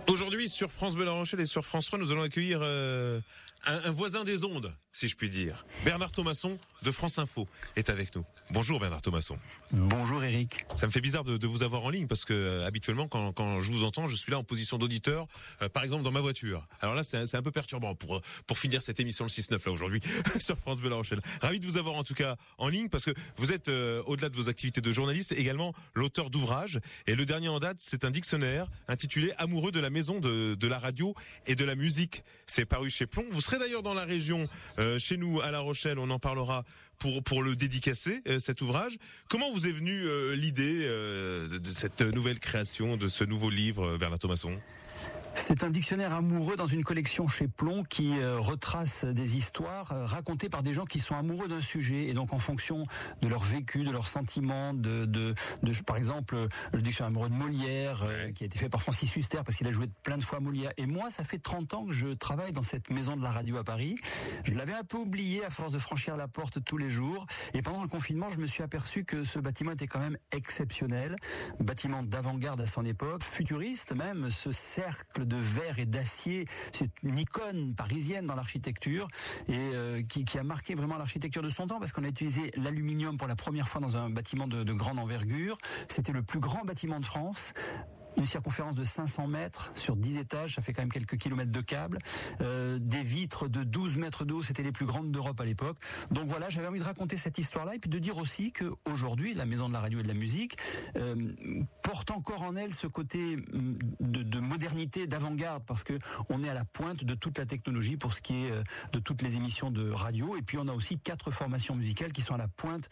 Aujourd'hui, sur France Bleu La Rochelle et sur France 3, nous allons accueillir un voisin des ondes, si je puis dire. Bernard Thomasson de France Info est avec nous. Bonjour Bernard Thomasson. Bonjour Eric. Ça me fait bizarre de vous avoir en ligne parce que habituellement, quand je vous entends, je suis là en position d'auditeur, par exemple dans ma voiture. Alors là, c'est un peu perturbant pour finir cette émission le 6-9 là aujourd'hui sur France Bleu La Rochelle. Ravi de vous avoir en tout cas en ligne parce que vous êtes, au-delà de vos activités de journaliste, également l'auteur d'ouvrages. Et le dernier en date, c'est un dictionnaire intitulé Amoureux de la maison de la radio et de la musique. C'est paru chez Plomb. Vous serez d'ailleurs dans la région, chez nous à La Rochelle, on en parlera pour le dédicacer, cet ouvrage. Comment vous est venue l'idée de cette nouvelle création, de ce nouveau livre, Bernard Thomasson ? C'est un dictionnaire amoureux dans une collection chez Plomb qui retrace des histoires racontées par des gens qui sont amoureux d'un sujet, et donc en fonction de leur vécu, de leurs sentiments, par exemple le dictionnaire amoureux de Molière qui a été fait par Francis Huster parce qu'il a joué plein de fois Molière. Et moi, ça fait 30 ans que je travaille dans cette maison de la radio à Paris. Je l'avais un peu oublié à force de franchir la porte tous les jours, et pendant le confinement, je me suis aperçu que ce bâtiment était quand même exceptionnel, bâtiment d'avant-garde à son époque, futuriste même, ce cercle de verre et d'acier, c'est une icône parisienne dans l'architecture et qui a marqué vraiment l'architecture de son temps parce qu'on a utilisé l'aluminium pour la première fois dans un bâtiment de grande envergure. C'était le plus grand bâtiment de France. Une circonférence de 500 mètres sur 10 étages, ça fait quand même quelques kilomètres de câbles. Des vitres de 12 mètres de haut, c'était les plus grandes d'Europe à l'époque. Donc voilà, j'avais envie de raconter cette histoire-là et puis de dire aussi que aujourd'hui, la Maison de la Radio et de la Musique porte encore en elle ce côté de modernité, d'avant-garde, parce que on est à la pointe de toute la technologie pour ce qui est de toutes les émissions de radio. Et puis on a aussi 4 formations musicales qui sont à la pointe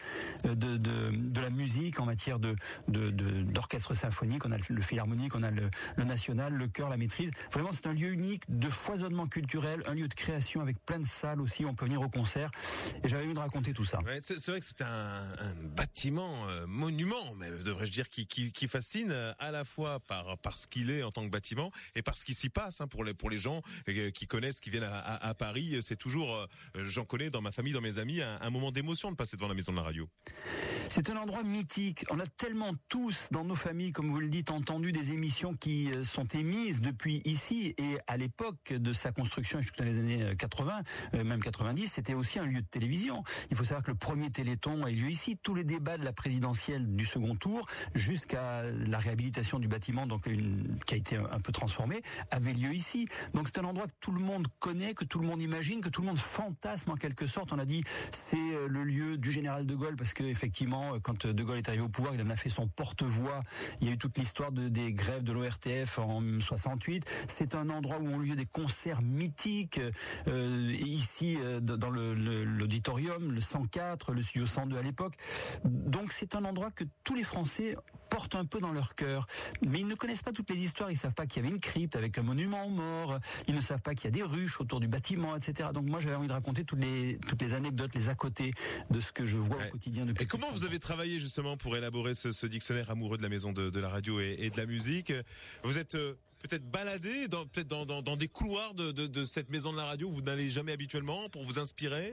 de la musique en matière d'orchestre symphonique. On a le philharmonique, on a le national, le chœur, la maîtrise. Vraiment, c'est un lieu unique de foisonnement culturel, un lieu de création avec plein de salles aussi. On peut venir au concert. Et j'avais envie de raconter tout ça. Ouais, c'est vrai que c'est un bâtiment monument, mais devrais-je dire, qui fascine à la fois par ce qu'il est en tant que bâtiment et par ce qui s'y passe. Pour les gens qui connaissent, qui viennent à Paris, c'est toujours, j'en connais dans ma famille, dans mes amis, un moment d'émotion de passer devant la Maison de la Radio. C'est un endroit mythique. On a tellement tous dans nos familles, comme vous le dites, entendu des émissions qui sont émises depuis ici, et à l'époque de sa construction, jusqu'à les années 80, même 90, c'était aussi un lieu de télévision. Il faut savoir que le premier Téléthon a eu lieu ici. Tous les débats de la présidentielle du second tour, jusqu'à la réhabilitation du bâtiment, donc qui a été un peu transformé, avait lieu ici. Donc c'est un endroit que tout le monde connaît, que tout le monde imagine, que tout le monde fantasme en quelque sorte. On a dit c'est le lieu du général de Gaulle parce que effectivement, quand de Gaulle est arrivé au pouvoir, il en a fait son porte-voix. Il y a eu toute l'histoire des grèves de l'ORTF en 68. C'est un endroit où ont lieu des concerts mythiques. Ici, dans l'auditorium, le 104, le studio 102 à l'époque. Donc c'est un endroit que tous les Français portent un peu dans leur cœur. Mais ils ne connaissent pas toutes les histoires. Ils savent pas qu'il y avait une crypte avec un monument aux morts. Ils ne savent pas qu'il y a des ruches autour du bâtiment, etc. Donc moi, j'avais envie de raconter toutes les anecdotes, les à côté de ce que je vois au quotidien depuis. Et comment vous avez travaillé justement pour élaborer ce dictionnaire amoureux de la Maison de la Radio et de la musique ? Vous êtes peut-être baladé dans des couloirs de cette Maison de la Radio où vous n'allez jamais habituellement pour vous inspirer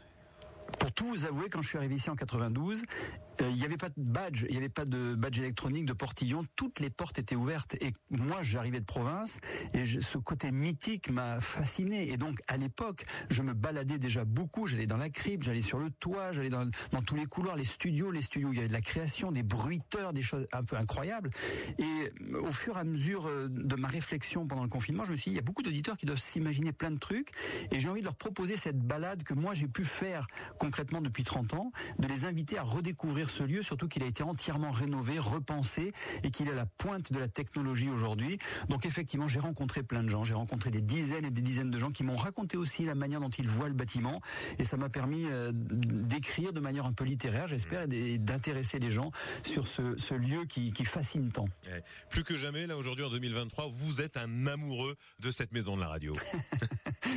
Pour tout vous avouer, quand je suis arrivé ici en 92, il n'y avait pas de badge, il n'y avait pas de badge électronique, de portillon, toutes les portes étaient ouvertes. Et moi, j'arrivais de province, et ce côté mythique m'a fasciné. Et donc, à l'époque, je me baladais déjà beaucoup, j'allais dans la crypte, j'allais sur le toit, j'allais dans tous les couloirs, les studios où il y avait de la création, des bruiteurs, des choses un peu incroyables. Et au fur et à mesure de ma réflexion pendant le confinement, je me suis dit, il y a beaucoup d'auditeurs qui doivent s'imaginer plein de trucs, et j'ai envie de leur proposer cette balade que moi j'ai pu faire concrètement depuis 30 ans, de les inviter à redécouvrir ce lieu, surtout qu'il a été entièrement rénové, repensé, et qu'il est à la pointe de la technologie aujourd'hui. Donc effectivement, j'ai rencontré plein de gens, j'ai rencontré des dizaines et des dizaines de gens qui m'ont raconté aussi la manière dont ils voient le bâtiment, et ça m'a permis d'écrire de manière un peu littéraire, j'espère, et d'intéresser les gens sur ce lieu qui fascine tant. Ouais. Plus que jamais, là aujourd'hui en 2023, vous êtes un amoureux de cette Maison de la Radio.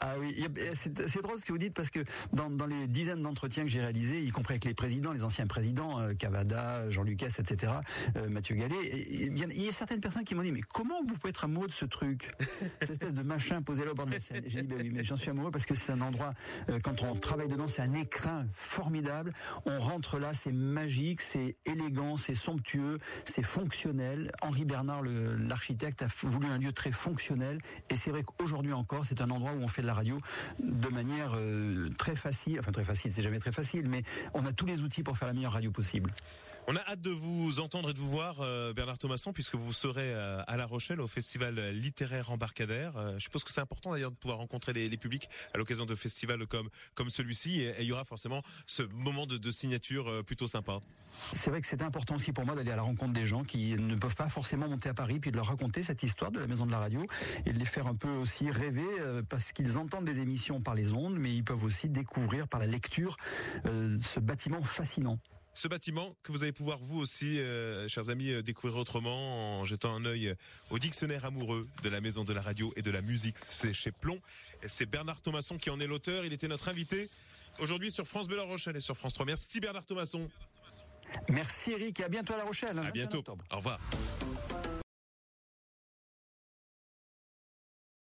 Ah oui, c'est drôle ce que vous dites parce que dans les dizaines d'entretiens que j'ai réalisés, y compris avec les présidents, les anciens présidents, Cavada, Jean Lucas, etc., Mathieu Gallet, il y a certaines personnes qui m'ont dit mais comment vous pouvez être amoureux de ce truc, cette espèce de machin posé là au bord de la Seine. J'ai dit oui, mais j'en suis amoureux parce que c'est un endroit, quand on travaille dedans, c'est un écrin formidable. On rentre là, c'est magique, c'est élégant, c'est somptueux, c'est fonctionnel. Henri Bernard, l'architecte, a voulu un lieu très fonctionnel et c'est vrai qu'aujourd'hui encore, c'est un endroit où on fait de la radio de manière très facile, c'est jamais très facile, mais on a tous les outils pour faire la meilleure radio possible. On a hâte de vous entendre et de vous voir, Bernard Thomasson, puisque vous serez à La Rochelle au festival littéraire Embarcadère. Je suppose que c'est important d'ailleurs de pouvoir rencontrer les publics à l'occasion de festivals comme celui-ci, et il y aura forcément ce moment de signature plutôt sympa. C'est vrai que c'est important aussi pour moi d'aller à la rencontre des gens qui ne peuvent pas forcément monter à Paris, puis de leur raconter cette histoire de la Maison de la Radio et de les faire un peu aussi rêver parce qu'ils entendent des émissions par les ondes, mais ils peuvent aussi découvrir par la lecture ce bâtiment fascinant. Ce bâtiment que vous allez pouvoir vous aussi, chers amis, découvrir autrement en jetant un œil au dictionnaire amoureux de la Maison de la Radio et de la musique. C'est chez Plomb. Et c'est Bernard Thomasson qui en est l'auteur. Il était notre invité aujourd'hui sur France Bleu La Rochelle et sur France 3. Merci Bernard Thomasson. Merci Eric et à bientôt à La Rochelle. À bientôt. Au revoir.